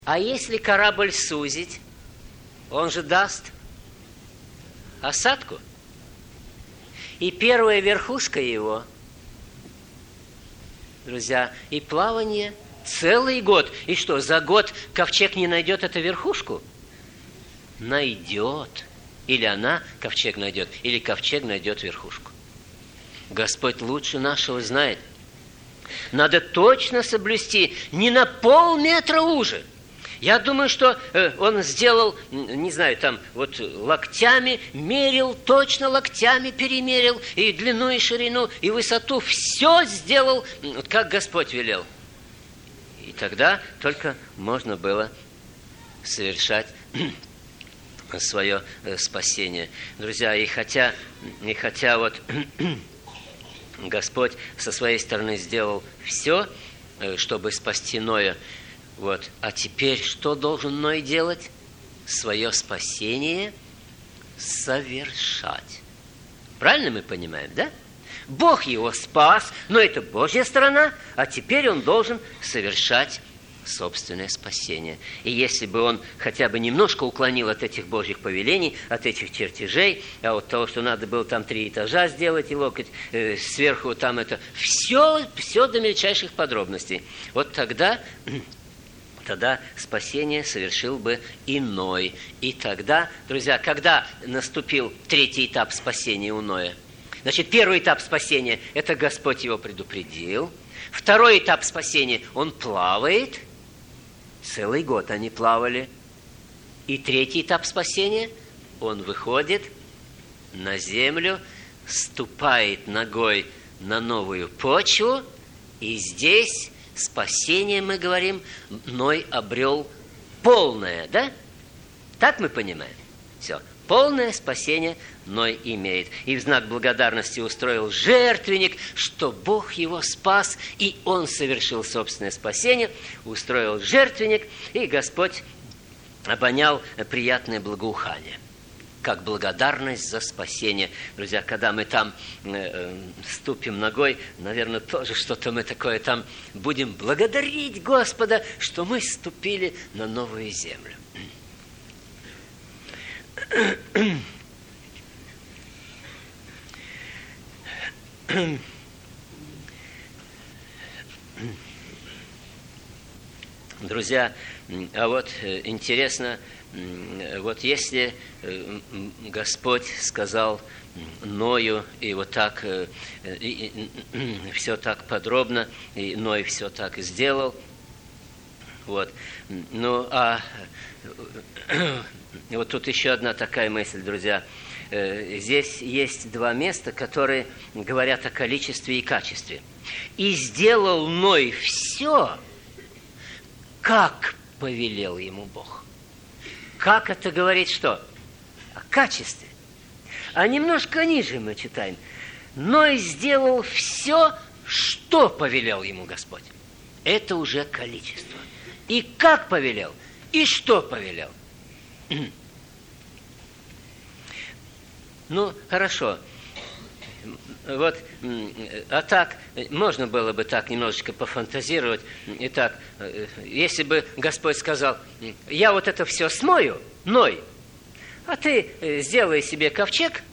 А если корабль сузить, он же даст осадку. И первая верхушка его, друзья, и плавание целый год. И что, за год ковчег не найдет эту верхушку? Найдет. Или она ковчег найдет, или ковчег найдет верхушку. Господь лучше нашего знает. Надо точно соблюсти, не на полметра уже. Я думаю, что он сделал, не знаю, там вот локтями мерил, точно локтями перемерил, и длину, и ширину, и высоту. Все сделал, как Господь велел. И тогда только можно было совершать свое спасение. Друзья, и хотя вот Господь со своей стороны сделал все, чтобы спасти Ноя, вот. А теперь что должен Ной делать? Свое спасение совершать. Правильно мы понимаем, да? Бог его спас, но это Божья сторона, а теперь он должен совершать собственное спасение. И если бы он хотя бы немножко уклонил от этих Божьих повелений, от этих чертежей, а от того, что надо было там 3 этажа сделать и локоть, сверху там это, все до мельчайших подробностей. Вот тогда спасение совершил бы и Ной. И тогда, друзья, когда наступил 3-й этап спасения у Ноя? Значит, 1-й этап спасения – это Господь его предупредил. 2-й этап спасения – он плавает. Целый год они плавали. И 3-й этап спасения – он выходит на землю, ступает ногой на новую почву, и здесь спасение, мы говорим, Ной обрел полное, да? Так мы понимаем? Все. Полное спасение Ной имеет. И в знак благодарности устроил жертвенник, что Бог его спас, и он совершил собственное спасение, устроил жертвенник, и Господь обонял приятное благоухание, как благодарность за спасение. Друзья, когда мы там ступим ногой, наверное, тоже что-то мы такое там будем благодарить Господа, что мы ступили на новую землю. Друзья, а вот интересно, вот если Господь сказал Ною, и вот так, все так подробно, и Ной все так и сделал, вот, ну, вот тут еще одна такая мысль, друзья. Здесь есть 2 места, которые говорят о количестве и качестве. «И сделал Ной все, как повелел ему Бог». Как это говорит что? О качестве. А немножко ниже мы читаем. Ной сделал все, что повелел ему Господь. Это уже количество. И как повелел, и что повелел. Ну, хорошо. Вот, а так, можно было бы так немножечко пофантазировать. Итак, если бы Господь сказал: я вот это все смою, Ной, а ты сделай себе ковчег,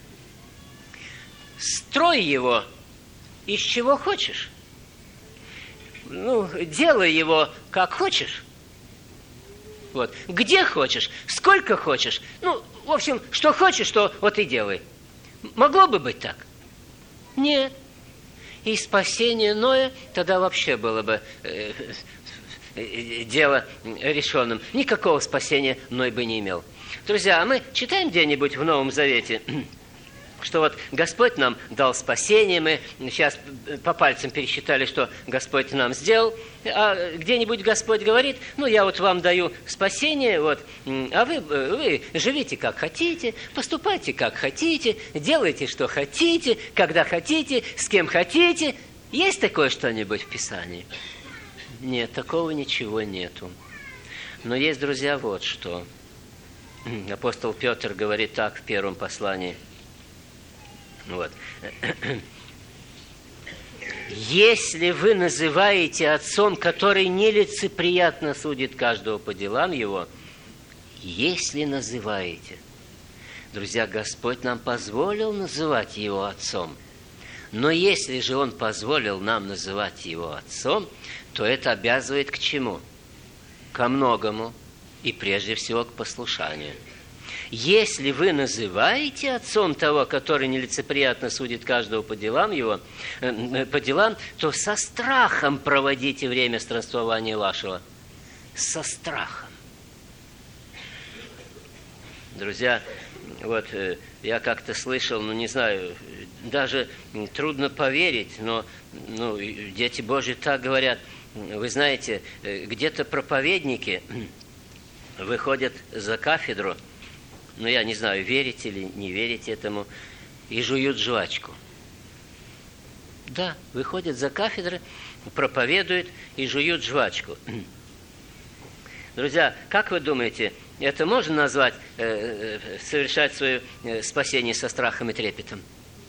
строй его из чего хочешь. Ну, делай его как хочешь. Вот. Где хочешь, сколько хочешь. Ну, в общем, что хочешь, то вот и делай. Могло бы быть так? Нет. И спасение Ноя тогда вообще было бы дело решенным. Никакого спасения Ной бы не имел. Друзья, а мы читаем где-нибудь в Новом Завете, что вот Господь нам дал спасение, мы сейчас по пальцам пересчитали, что Господь нам сделал, а где-нибудь Господь говорит: ну, я вот вам даю спасение, вот, а вы живите как хотите, поступайте как хотите, делайте что хотите, когда хотите, с кем хотите. Есть такое что-нибудь в Писании? Нет, такого ничего нету. Но есть, друзья, вот что. Апостол Петр говорит так в первом послании. Вот. если вы называете отцом, который нелицеприятно судит каждого по делам его, если называете. Друзья, Господь нам позволил называть его отцом. Но если же Он позволил нам называть его отцом, то это обязывает к чему? Ко многому, и прежде всего к послушанию. Если вы называете отцом того, который нелицеприятно судит каждого по делам его, то со страхом проводите время странствования вашего. Со страхом. Друзья, вот я как-то слышал, не знаю, даже трудно поверить, но дети Божьи так говорят. Вы знаете, где-то проповедники выходят за кафедру, я не знаю, верите или не верите этому, и жуют жвачку. Да, выходят за кафедры, проповедуют и жуют жвачку. Друзья, как вы думаете, это можно назвать совершать свое спасение со страхом и трепетом?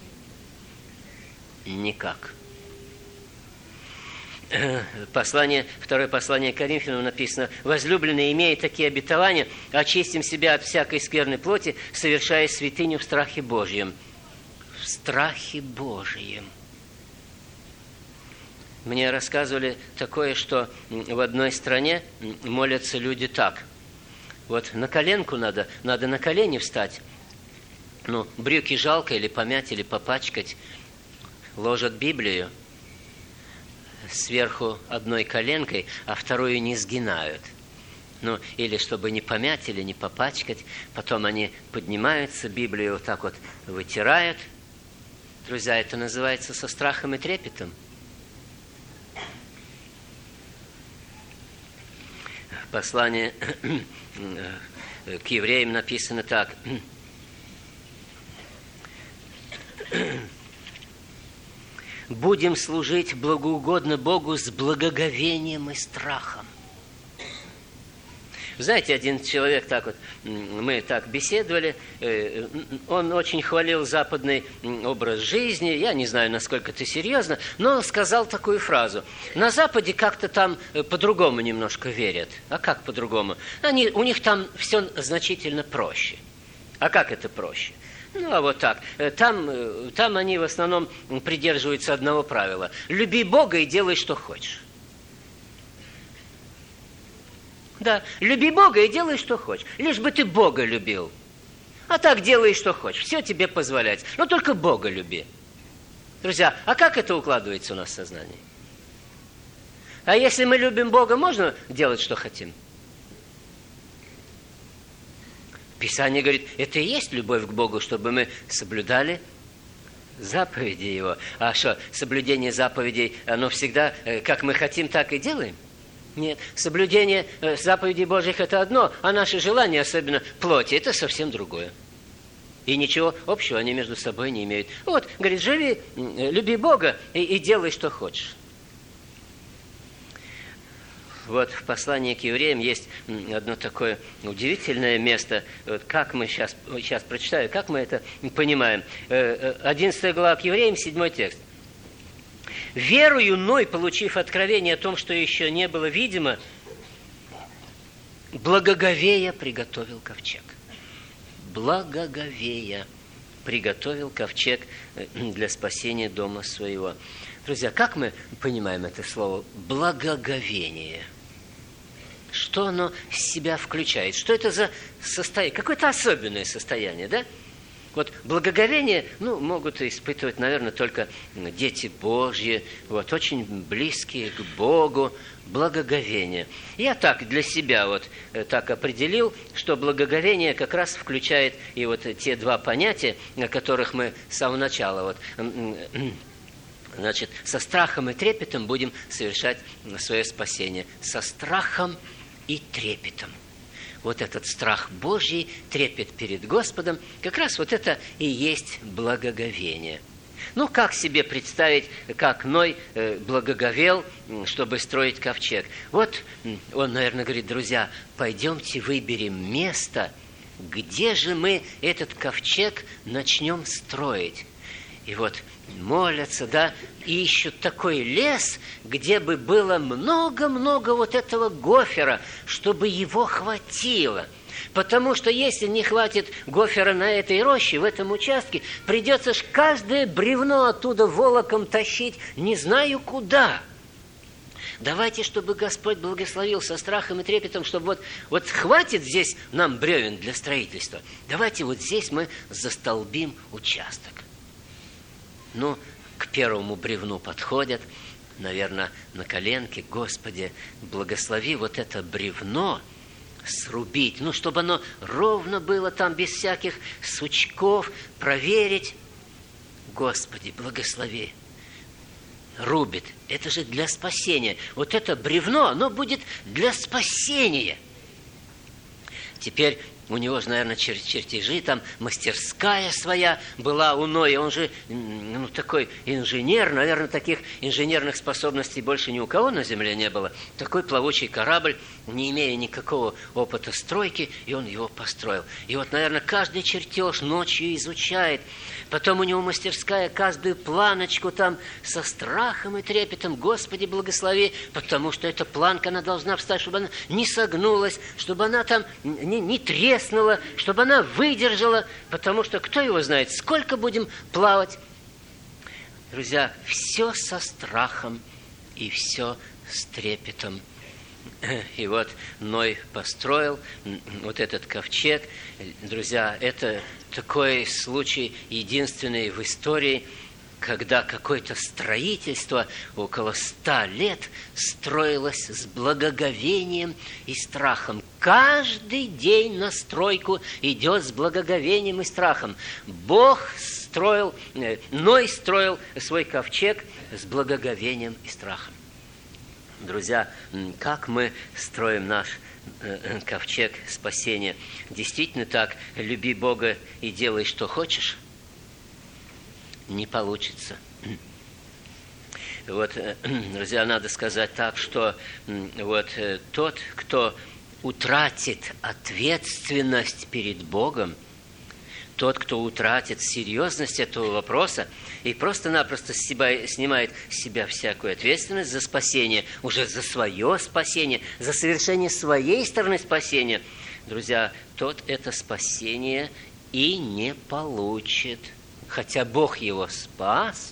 Никак. Второе послание к Коринфянам написано: «Возлюбленные, имея такие обетования, очистим себя от всякой скверной плоти, совершая святыню в страхе Божьем». В страхе Божьем. Мне рассказывали такое, что в одной стране молятся люди так. Вот на коленку надо на колени встать. Брюки жалко или помять, или попачкать. Ложат Библию сверху одной коленкой, а вторую не сгинают. Или чтобы не помять, или не попачкать. Потом они поднимаются, Библию вот так вот вытирают. Друзья, это называется со страхом и трепетом. Послание к евреям написано так. «Будем служить благоугодно Богу с благоговением и страхом». Знаете, один человек мы так беседовали, он очень хвалил западный образ жизни, я не знаю, насколько это серьезно, но сказал такую фразу: на Западе как-то там по-другому немножко верят. А как по-другому? У них там все значительно проще. А как это проще? А вот так. Там они в основном придерживаются одного правила: люби Бога и делай, что хочешь. Да, люби Бога и делай, что хочешь. Лишь бы ты Бога любил. А так делай, что хочешь. Все тебе позволяется. Но только Бога люби. Друзья, а как это укладывается у нас в сознании? А если мы любим Бога, можно делать, что хотим? Писание говорит, это и есть любовь к Богу, чтобы мы соблюдали заповеди Его. А что, соблюдение заповедей, оно всегда, как мы хотим, так и делаем? Нет, соблюдение заповедей Божьих – это одно, а наши желания, особенно плоти, это совсем другое. И ничего общего они между собой не имеют. Вот, говорит, живи, люби Бога и делай, что хочешь. Вот в послании к евреям есть одно такое удивительное место. Вот как мы сейчас прочитаю, как мы это понимаем. 11 глава к евреям, 7 текст. «Верою Ной, получив откровение о том, что еще не было видимо, благоговея приготовил ковчег». Благоговея приготовил ковчег для спасения дома своего. Друзья, как мы понимаем это слово «благоговение»? Что оно в себя включает? Что это за состояние? Какое-то особенное состояние, да? Вот благоговение, могут испытывать, наверное, только дети Божьи, очень близкие к Богу, благоговение. Я так для себя так определил, что благоговение как раз включает и те два понятия, о которых мы с самого начала Значит, со страхом и трепетом будем совершать свое спасение. Со страхом и трепетом. Вот этот страх Божий, трепет перед Господом, как раз это и есть благоговение. Как себе представить, как Ной благоговел, чтобы строить ковчег? Он, наверное, говорит, друзья, пойдемте выберем место, где же мы этот ковчег начнем строить. И вот молятся, да, и ищут такой лес, где бы было много-много вот этого гофера, чтобы его хватило. Потому что если не хватит гофера на этой роще, в этом участке, придется ж каждое бревно оттуда волоком тащить не знаю куда. Давайте, чтобы Господь благословил со страхом и трепетом, чтобы вот хватит здесь нам бревен для строительства. Давайте вот здесь мы застолбим участок. Ну, к первому бревну подходят, наверное, на коленке. Господи, благослови вот это бревно срубить, ну, чтобы оно ровно было там, без всяких сучков, проверить. Господи, благослови. Рубит. Это же для спасения. Вот это бревно, оно будет для спасения. Теперь у него же, наверное, чертежи, там мастерская своя была у Ноя. Он же такой инженер, наверное, таких инженерных способностей больше ни у кого на земле не было. Такой плавучий корабль, не имея никакого опыта стройки, и он его построил. И вот, наверное, каждый чертеж ночью изучает. Потом у него мастерская, каждую планочку там со страхом и трепетом. Господи, благослови, потому что эта планка, она должна встать, чтобы она не согнулась, чтобы она там не треснула, чтобы она выдержала, потому что кто его знает, сколько будем плавать. Друзья, все со страхом и все с трепетом. И вот Ной построил вот этот ковчег. Друзья, это такой случай единственный в истории, когда какое-то строительство около 100 лет строилось с благоговением и страхом. Каждый день на стройку идет с благоговением и страхом. Ной строил свой ковчег с благоговением и страхом. Друзья, как мы строим наш ковчег спасения? Действительно так, люби Бога и делай, что хочешь? Не получится. Вот, друзья, надо сказать так, что вот тот, кто утратит ответственность перед Богом, тот, кто утратит серьезность этого вопроса и просто-напросто снимает с себя всякую ответственность за спасение, уже за свое спасение, за совершение своей стороны спасения, друзья, тот это спасение и не получит. Хотя Бог его спас,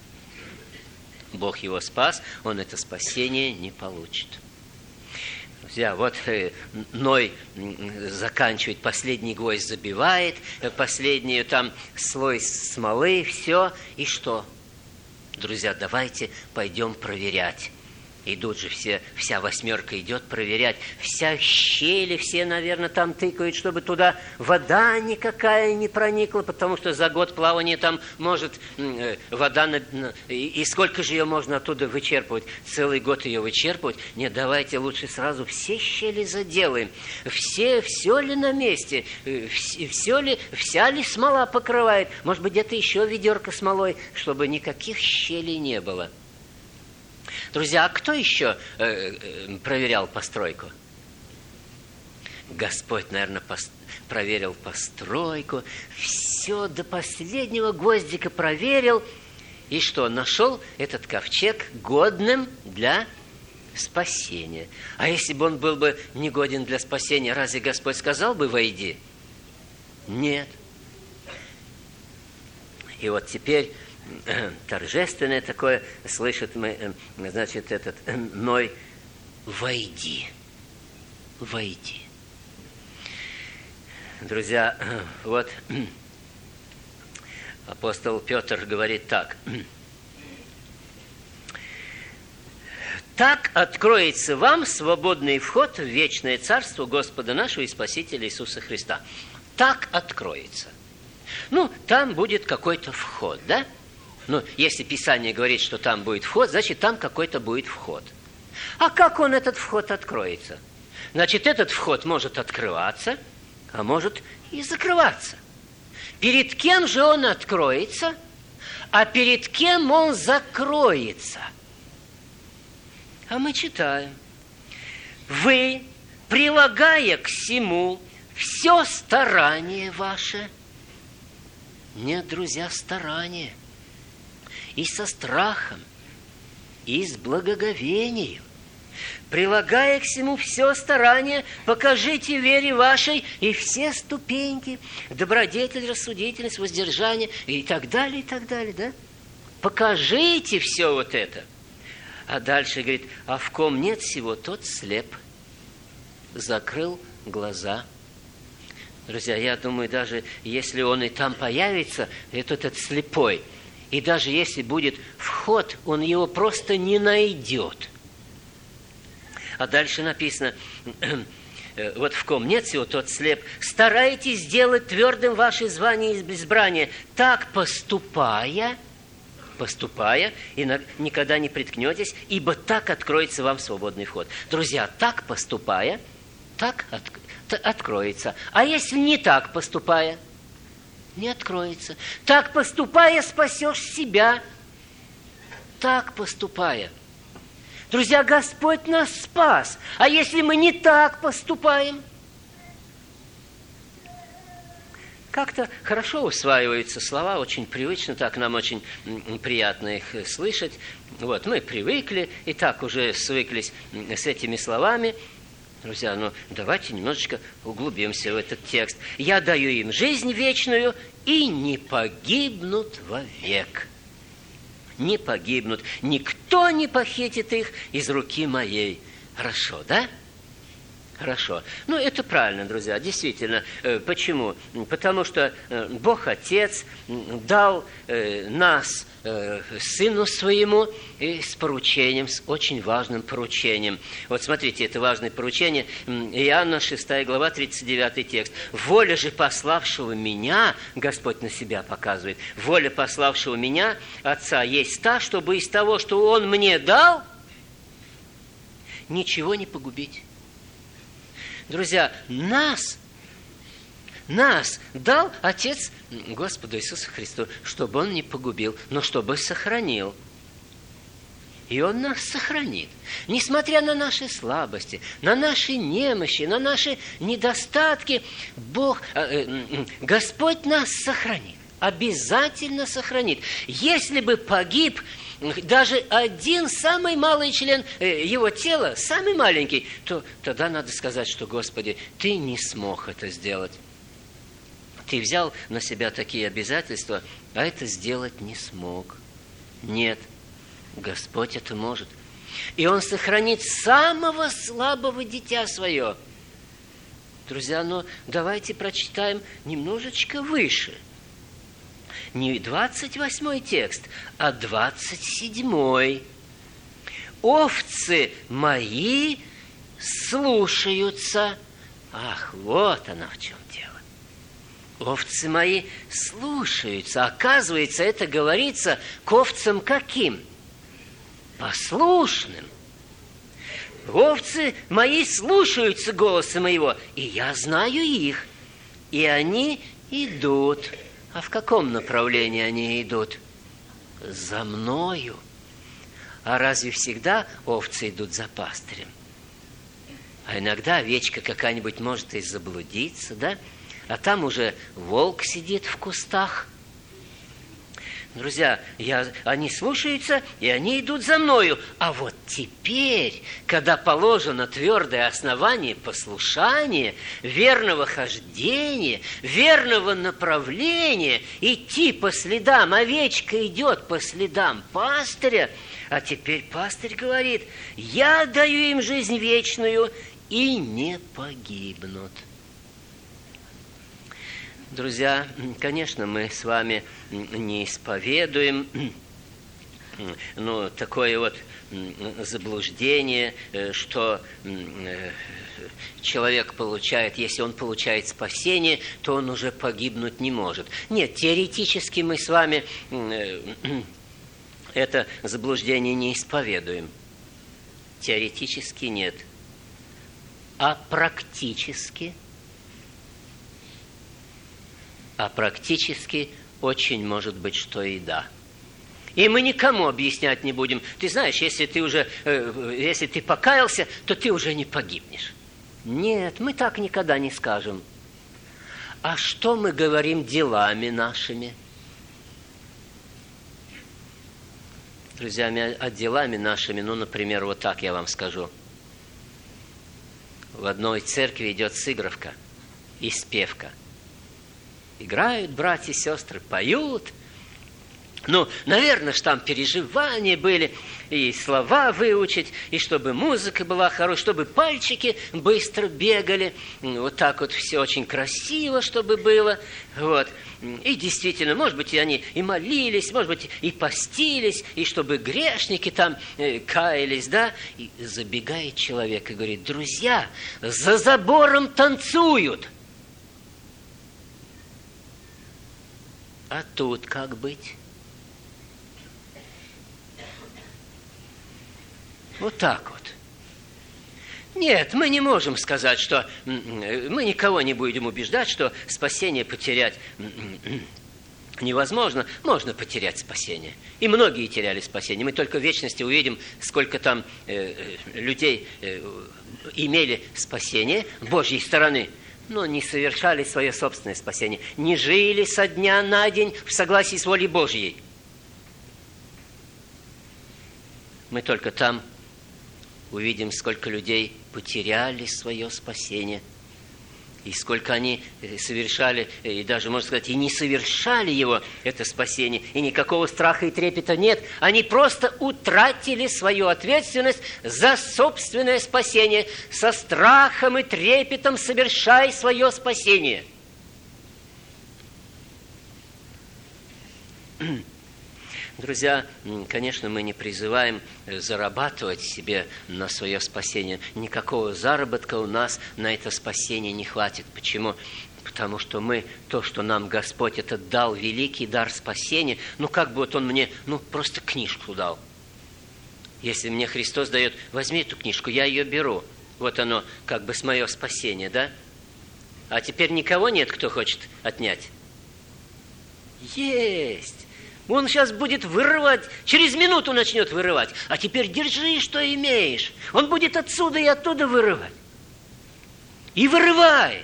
он это спасение не получит. Друзья, вот Ной заканчивает, последний гвоздь забивает, последний там слой смолы, все. И что? Друзья, давайте пойдем проверять. Идут же вся 8 идет проверять. Вся щели, все, наверное, там тыкают, чтобы туда вода никакая не проникла, потому что за год плавания там может вода... И сколько же ее можно оттуда вычерпывать? Целый год ее вычерпывать? Нет, давайте лучше сразу все щели заделаем. Все ли на месте? Вся ли смола покрывает? Может быть, где-то еще ведерко смолой, чтобы никаких щелей не было. Друзья, а кто еще проверял постройку? Господь, наверное, проверил постройку, все до последнего гвоздика проверил. И что, нашел этот ковчег годным для спасения. А если бы он был бы негоден для спасения, разве Господь сказал бы «войди»? Нет. И вот теперь... торжественное такое, слышит мы, значит, этот Ной, войди. Друзья, вот апостол Петр говорит так. Так откроется вам свободный вход в вечное царство Господа нашего и Спасителя Иисуса Христа. Так откроется. Ну, там будет какой-то вход, да? Ну, если Писание говорит, что там будет вход, значит, там какой-то будет вход. А как он, этот вход, откроется? Значит, этот вход может открываться, а может и закрываться. Перед кем же он откроется, а перед кем он закроется? А мы читаем. Вы, прилагая к сему все старание ваше. Нет, друзья, старание. и со страхом, и с благоговением, прилагая к всему все старание, покажите вере вашей и все ступеньки, добродетель, рассудительность, воздержание и так далее, да? Покажите все вот это. А дальше говорит, а в ком нет всего, тот слеп. Закрыл глаза. Друзья, я думаю, даже если он и там появится, этот слепой, и даже если будет вход, он его просто не найдет. А дальше написано, вот в ком нет всего, тот слеп. Старайтесь сделать твердым ваше звание и избрание. Так поступая, и никогда не приткнетесь, ибо так откроется вам свободный вход. Друзья, так поступая, так откроется. А если не так поступая, не откроется. Так поступая, спасешь себя. Так поступая. Друзья, Господь нас спас. А если мы не так поступаем? Как-то хорошо усваиваются слова, очень привычно, так нам очень приятно их слышать. Вот, мы привыкли и так уже свыклись с этими словами. Друзья, давайте немножечко углубимся в этот текст. «Я даю им жизнь вечную, и не погибнут вовек». Не погибнут. Никто не похитит их из руки моей. Хорошо, да? Хорошо. Это правильно, друзья, действительно. Почему? Потому что Бог Отец дал нас Сыну Своему и с поручением, с очень важным поручением. Вот смотрите, это важное поручение. Иоанна 6 глава, 39 текст. «Воля же пославшего меня», Господь на себя показывает, «воля пославшего меня, Отца, есть та, чтобы из того, что Он мне дал, ничего не погубить». Друзья, нас дал Отец Господу Иисусу Христу, чтобы Он не погубил, но чтобы сохранил. И Он нас сохранит. Несмотря на наши слабости, на наши немощи, на наши недостатки, Господь нас сохранит. Обязательно сохранит. Если бы погиб даже один самый малый член его тела, самый маленький, то тогда надо сказать, что, Господи, Ты не смог это сделать. Ты взял на себя такие обязательства, а это сделать не смог. Нет, Господь это может. И Он сохранит самого слабого дитя свое. Друзья, давайте прочитаем немножечко выше. Не 28 текст, а 27. «Овцы мои слушаются». Ах, вот она в чем дело. Овцы мои слушаются. Оказывается, это говорится к овцам каким? Послушным. Овцы мои слушаются голоса моего, и я знаю их, и они идут. А в каком направлении они идут? За мною. А разве всегда овцы идут за пастырем? А иногда овечка какая-нибудь может и заблудиться, да? А там уже волк сидит в кустах. Друзья, они слушаются, и они идут за мною. А вот теперь, когда положено твердое основание послушания, верного хождения, верного направления, идти по следам, овечка идет по следам пастыря, а теперь пастырь говорит: «Я даю им жизнь вечную, и не погибнут». Друзья, конечно, мы с вами не исповедуем такое вот заблуждение, что человек получает, если он получает спасение, то он уже погибнуть не может. Нет, теоретически мы с вами это заблуждение не исповедуем. Теоретически нет. А практически? А практически очень может быть, что и да. И мы никому объяснять не будем. Ты знаешь, если ты покаялся, то ты уже не погибнешь. Нет, мы так никогда не скажем. А что мы говорим делами нашими? друзья, отделами нашими, например, вот так я вам скажу. В одной церкви идет сыгровка и спевка. Играют братья и сестры, поют. Наверное, ж там переживания были, и слова выучить, и чтобы музыка была хорошая, чтобы пальчики быстро бегали. Вот так вот все очень красиво, чтобы было. Вот. И действительно, может быть, и они и молились, может быть, и постились, и чтобы грешники там каялись, да? И забегает человек и говорит: друзья, за забором танцуют. А тут как быть? Вот так вот. Нет, мы не можем сказать, что мы никого не будем убеждать, что спасение потерять невозможно. Можно потерять спасение. И многие теряли спасение. Мы только в вечности увидим, сколько там людей имели спасение Божьей стороны, но не совершали свое собственное спасение. Не жили со дня на день в согласии с волей Божьей. Мы только там увидим, сколько людей потеряли свое спасение, и сколько они совершали, и даже, можно сказать, и не совершали его, это спасение, и никакого страха и трепета нет. Они просто утратили свою ответственность за собственное спасение, со страхом и трепетом совершая свое спасение. Друзья, конечно, мы не призываем зарабатывать себе на свое спасение. Никакого заработка у нас на это спасение не хватит. Почему? Потому что то, что нам Господь этот дал, великий дар спасения, как бы вот Он мне, просто книжку дал. Если мне Христос дает: возьми эту книжку, я ее беру. Вот оно, как бы с мое спасение, да? А теперь никого нет, кто хочет отнять? Есть! Он сейчас будет вырывать, через минуту начнет вырывать. А теперь держи, что имеешь. Он будет отсюда и оттуда вырывать. И вырывает.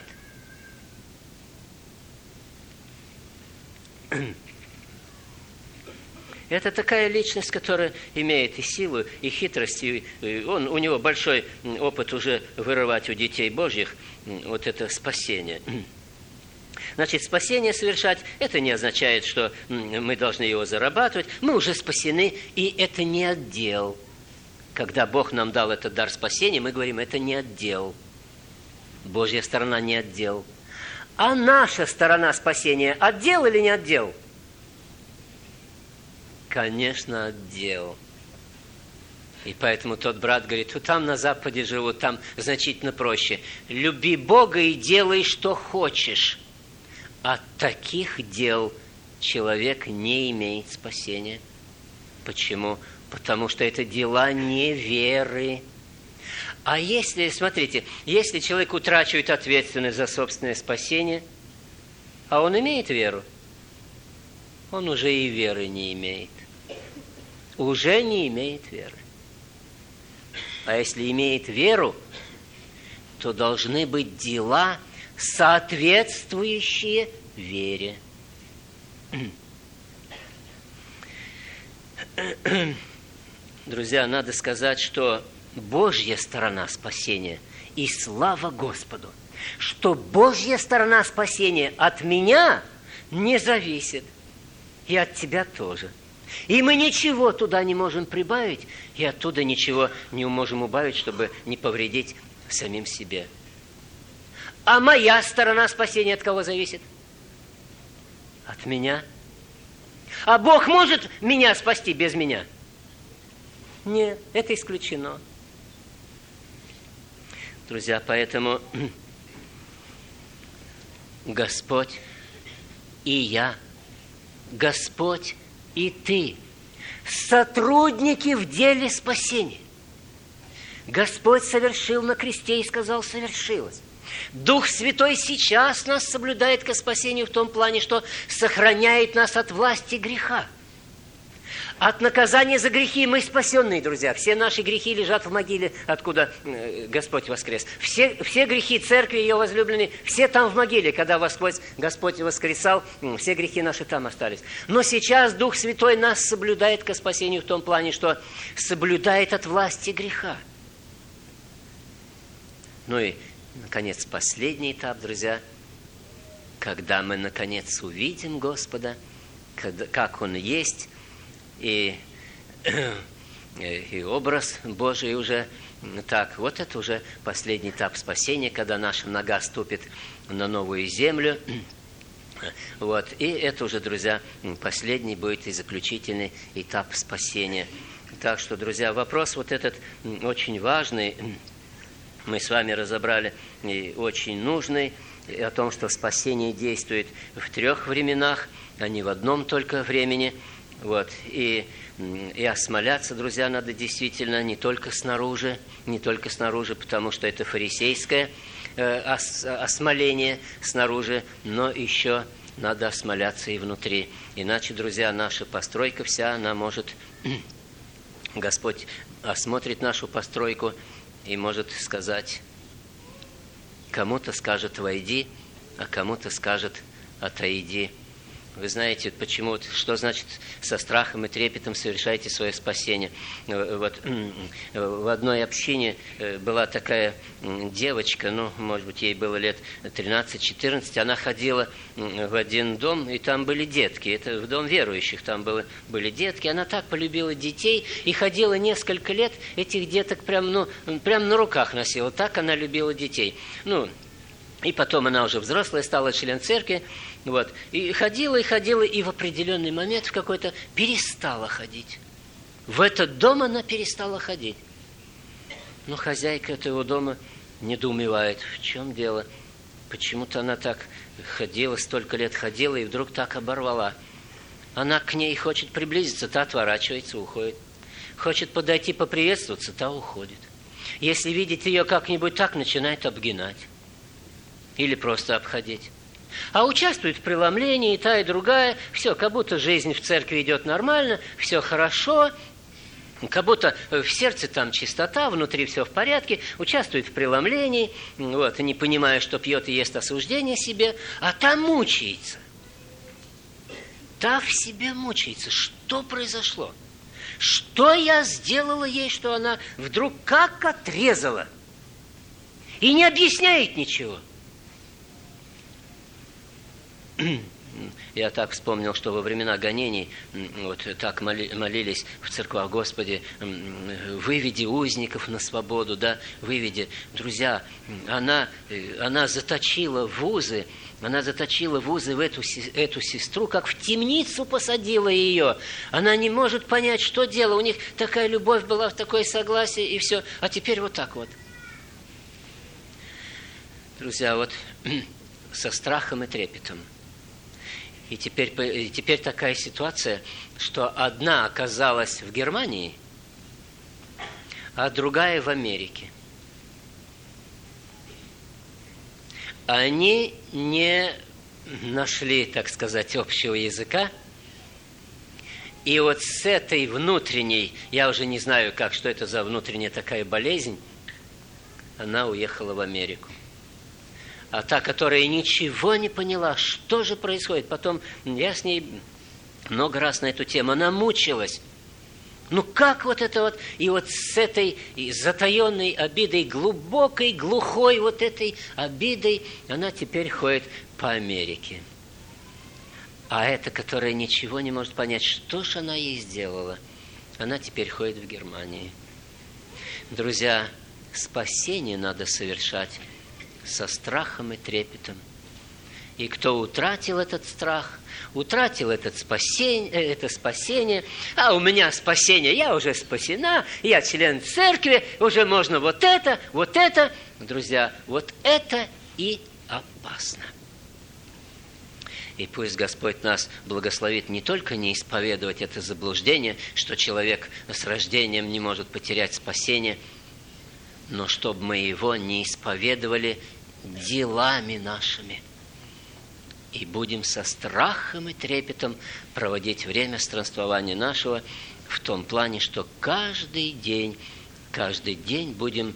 Это такая личность, которая имеет и силу, и хитрость. И у него большой опыт уже вырывать у детей Божьих вот это спасение. Значит, спасение совершать, это не означает, что мы должны его зарабатывать. Мы уже спасены, и это не отдел. Когда Бог нам дал этот дар спасения, мы говорим: это не отдел. Божья сторона не отдел. А наша сторона спасения отдел или не отдел? Конечно, отдел. И поэтому тот брат говорит: там на Западе живут, там значительно проще. Люби Бога и делай, что хочешь. От таких дел человек не имеет спасения. Почему? Потому что это дела неверы. А если, смотрите, если человек утрачивает ответственность за собственное спасение, а он имеет веру, он уже и веры не имеет. Уже не имеет веры. А если имеет веру, то должны быть дела, соответствующие вере. Друзья, надо сказать, что Божья сторона спасения, и слава Господу, что Божья сторона спасения от меня не зависит, и от тебя тоже. И мы ничего туда не можем прибавить, и оттуда ничего не можем убавить, чтобы не повредить самим себе. А моя сторона спасения от кого зависит? От меня. А Бог может меня спасти без меня? Нет, это исключено. Друзья, поэтому Господь и я, Господь и ты, сотрудники в деле спасения. Господь совершил на кресте и сказал: совершилось. Дух Святой сейчас нас соблюдает ко спасению в том плане, что сохраняет нас от власти греха. От наказания за грехи мы спасенные, друзья. Все наши грехи лежат в могиле, откуда Господь воскрес. Все грехи церкви, ее возлюбленные, все там в могиле. Когда Господь воскресал, все грехи наши там остались. Но сейчас Дух Святой нас соблюдает ко спасению в том плане, что соблюдает от власти греха. Ну и, наконец, последний этап, друзья. Когда мы, наконец, увидим Господа, как Он есть, и образ Божий уже так. Вот это уже последний этап спасения, когда наша нога ступит на новую землю. Вот. И это уже, друзья, последний будет и заключительный этап спасения. Так что, друзья, вопрос вот этот очень важный, мы с вами разобрали, и очень нужный, о том, что спасение действует в 3 временах, а не в одном только времени. Вот. И осмоляться, друзья, надо действительно не только снаружи, потому что это фарисейское осмоление снаружи, но еще надо осмоляться и внутри. Иначе, друзья, наша постройка вся, она может... Господь осмотрит нашу постройку и может сказать, кому-то скажет «войди», а кому-то скажет «отойди». Вы знаете, почему, что значит со страхом и трепетом совершайте свое спасение. Вот в одной общине была такая девочка, может быть, ей было лет 13-14, она ходила в один дом, и там были детки, это в дом верующих, там были детки, она так полюбила детей, и ходила несколько лет, этих деток прям на руках носила, так она любила детей. И потом она уже взрослая, стала член церкви, вот, и ходила, и в определенный момент в какой-то перестала ходить. В этот дом она перестала ходить. Но хозяйка этого дома недоумевает, в чем дело. Почему-то она так ходила, столько лет ходила, и вдруг так оборвала. Она к ней хочет приблизиться, та отворачивается, уходит. Хочет подойти поприветствоваться, та уходит. Если видеть ее как-нибудь так, начинает обгинать. Или просто обходить. А участвует в преломлении и та, и другая. Все, как будто жизнь в церкви идет нормально, все хорошо. Как будто в сердце там чистота, внутри все в порядке. Участвует в преломлении, вот, не понимая, что пьет и ест осуждение себе. А та мучается. Та в себе мучается. Что произошло? Что я сделала ей, что она вдруг как отрезала? И не объясняет ничего. Я так вспомнил, что во времена гонений вот так молились в церквах: Господи, выведи узников на свободу, да, выведи. Друзья, она заточила в узы в эту сестру, как в темницу посадила ее. Она не может понять, что дело. У них такая любовь была, такое согласие, и все. А теперь вот так вот. Друзья, вот со страхом и трепетом. И теперь такая ситуация, что одна оказалась в Германии, а другая в Америке. Они не нашли, так сказать, общего языка. И вот с этой внутренней, я уже не знаю, что это за внутренняя такая болезнь, она уехала в Америку. А та, которая ничего не поняла, что же происходит. Потом я с ней много раз на эту тему, она мучилась. Как вот это вот, и вот с этой затаенной обидой, глубокой, глухой вот этой обидой, она теперь ходит по Америке. А эта, которая ничего не может понять, что же она ей сделала, она теперь ходит в Германии. Друзья, спасение надо совершать со страхом и трепетом. И кто утратил этот страх, утратил это спасение, а у меня спасение, я уже спасена, я член церкви, уже можно вот это. Друзья, вот это и опасно. И пусть Господь нас благословит не только не исповедовать это заблуждение, что человек с рождением не может потерять спасение, но чтобы мы его не исповедовали делами нашими. И будем со страхом и трепетом проводить время странствования нашего в том плане, что каждый день будем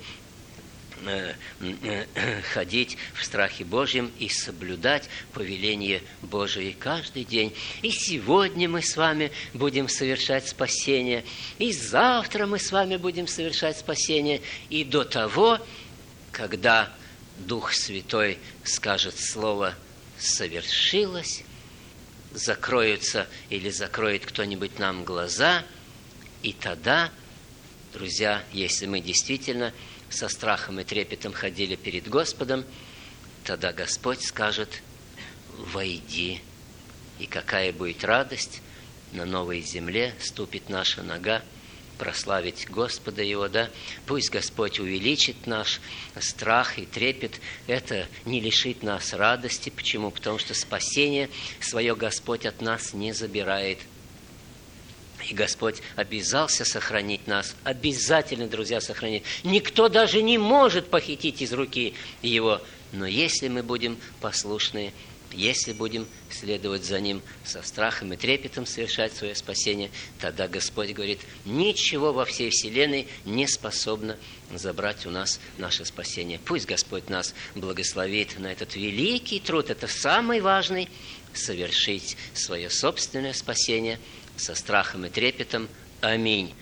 ходить в страхе Божьем и соблюдать повеление Божие каждый день. И сегодня мы с вами будем совершать спасение, и завтра мы с вами будем совершать спасение, и до того, когда Дух Святой скажет слово «совершилось», закроются или закроет кто-нибудь нам глаза, и тогда, друзья, если мы действительно со страхом и трепетом ходили перед Господом, тогда Господь скажет: «Войди». И какая будет радость, на новой земле ступит наша нога, прославить Господа Его, да? Пусть Господь увеличит наш страх и трепет. Это не лишит нас радости. Почему? Потому что спасение свое Господь от нас не забирает. И Господь обязался сохранить нас, обязательно, друзья, сохранить. Никто даже не может похитить из руки Его. Но если мы будем послушны, если будем следовать за Ним со страхом и трепетом, совершать свое спасение, тогда Господь говорит: ничего во всей вселенной не способно забрать у нас наше спасение. Пусть Господь нас благословит на этот великий труд, это самый важный, совершить свое собственное спасение со страхом и трепетом. Аминь.